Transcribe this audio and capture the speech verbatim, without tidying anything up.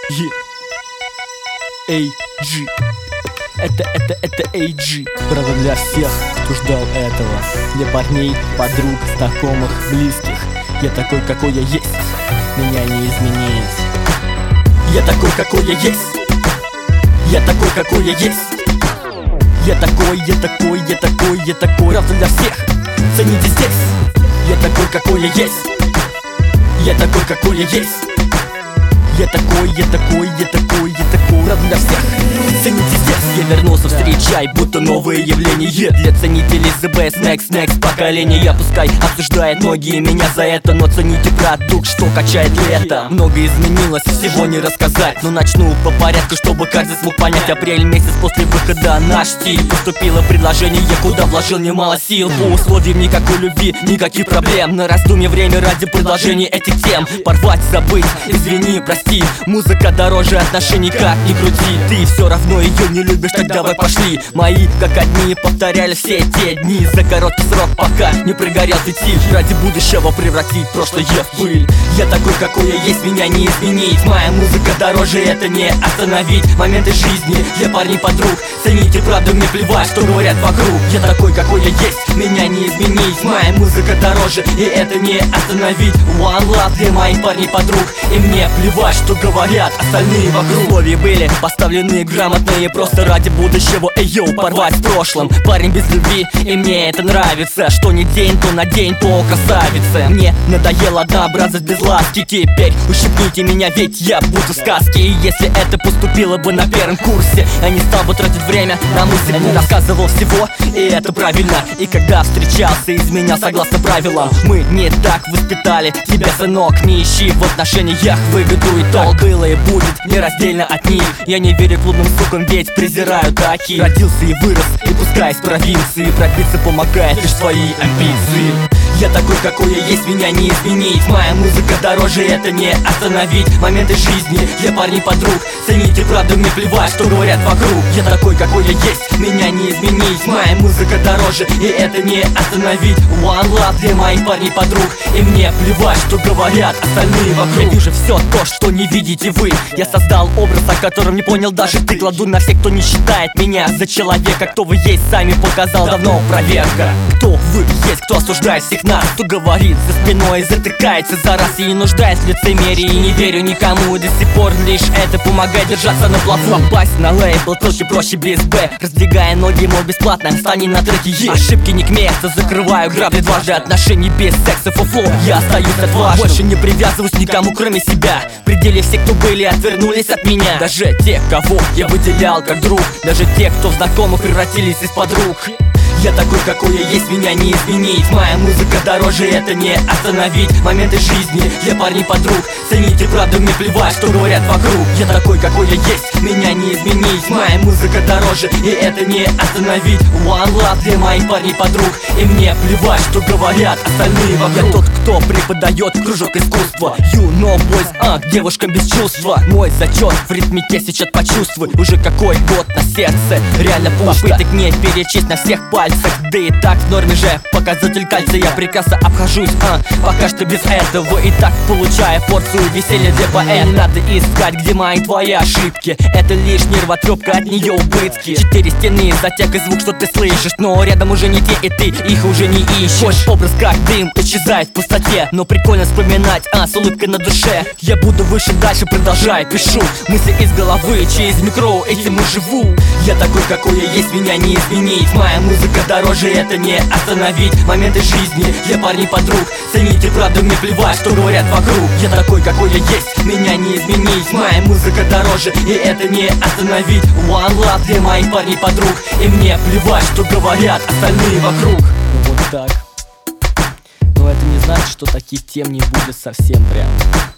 Е. эй джи. Это, это, это эй джи. Правда для всех, кто ждал этого. Для парней, подруг, знакомых, близких. Я такой, какой я есть. Меня не изменить. Я такой, какой я есть. Я такой, какой я есть. Я такой, я такой, я такой, я такой. Правда для всех. Цените здесь. Я такой, какой я есть. Я такой, какой я есть. Я такой, я такой, я такой, я такой. Правда для всех. Цените здесь. Я вернулся, встречай, будто новое явление. Для ценителей the best, next, next поколение. Пускай обсуждает многие меня за это, но цените продукт, что качает лето. Много изменилось, всего не рассказать, но начну по порядку, чтобы каждый смог понять. Апрель месяц после выхода наш стиль. Поступило предложение, куда вложил немало сил. По условиям никакой любви, никаких проблем. На раздумье время ради предложения этих тем. Порвать, забыть, извини, прости. Музыка дороже отношений, как ни крути. Ты все равно ее не любишь, так давай пошли. Мои, как одни, повторяли все те дни. За короткий срок, пока не прогорел фитиль. Ради будущего превратить прошлое в пыль. Я такой, какой я есть, меня не изменить. Моя музыка дороже, это не остановить. Моменты жизни для парней подруг. Цените правду, мне плевать, что говорят вокруг. Я такой, какой я есть, меня не изменить. Моя музыка дороже, и это не остановить. One love для моих парней подруг. И мне плевать, что говорят остальные вокруг. Условия были поставлены грамотные, просто ради будущего. Эй, йоу, порвать с прошлым. Парень без любви, и мне это нравится. Что не день, то на день по красавице. Мне надоело однообразность без ласки. Теперь ущипните меня, ведь я буду в сказке. И если это поступило бы на первом курсе, я не стал бы тратить время на музыку. Я не рассказывал всего, и это правильно. И когда встречался, изменял согласно правилам. Мы не так воспитали тебя, сынок. Не ищи в отношениях выгоду, и то было и будет нераздельно от них. Я не верю клубным сукам, ведь презираю таких. Родился и вырос, и пускай из провинции. Пробиться помогает лишь свои амбиции. Я такой, какой я есть, меня не изменить. Моя музыка дороже, это не остановить. Моменты жизни для парней подруг. Цените правду, мне плевать, что говорят вокруг. Я такой, какой я есть, меня не изменить. Моя музыка дороже, и это не остановить. One love для моих парней подруг. И мне плевать, что говорят остальные вокруг. Я вижу все то, что не видите вы. Я создал образ, о котором не понял даже ты. Кладу на всех, кто не считает меня за человека. Кто вы есть, сами показал давно проверка. Кто вы есть, кто осуждает всех нас, кто говорит за спиной, затыкается за раз. И не нуждаюсь в лицемерии, и не верю никому. И до сих пор лишь это помогает держаться на плаву. Попасть на лейбл проще, проще без Б. Раздвигая ноги, мол, бесплатно, стань на треке Е. Ошибки не к месту, закрываю грабли дважды. Отношений без секса, фуфло, я остаюсь отважным. Больше не привязываюсь никому, кроме себя. В пределе все, кто были, отвернулись от меня. Даже те, кого я выделял как друг. Даже те, кто в знакомых превратились из подруг. Я такой, какой я есть, меня не изменить. Моя музыка дороже, это не остановить. Моменты жизни для парней подруг. Цените правду, мне плевать, что говорят вокруг. Я такой, какой я есть, меня не изменить. Моя музыка дороже, и это не остановить. One love для моих парней подруг. И мне плевать, что говорят остальные вокруг. Я тот, кто преподает кружок искусства. You know boys, а, девушкам без чувства. Мой зачет в ритмике сейчас почувствуй. Уже какой год на сердце, реально попыток не перечесть на всех пальцах. Да и так в норме же показатель кальция. Я прекрасно обхожусь, а, пока что без этого. И так получая порцию веселья для поэта. Не надо искать, где мои твои ошибки. Это лишь нервотрепка, от нее убытки. Четыре стены, затяг и звук, что ты слышишь. Но рядом уже не те, и ты их уже не ищешь. Хочешь образ как дым, исчезает в пустоте. Но прикольно вспоминать, а, с улыбкой на душе. Я буду выше, дальше продолжаю, пишу мысли из головы, через микро этим и живу. Я такой, какой я есть, меня не изменить. Моя музыка дороже, это не остановить. Моменты жизни для парней подруг. Цените правду, мне плевать, что говорят вокруг. Я такой, какой я есть, меня не изменить. Моя музыка дороже, и это не остановить. One love для моих парней подруг. И мне плевать, что говорят остальные вокруг. Ну вот так. Но это не значит, что таких тем не будет совсем прям.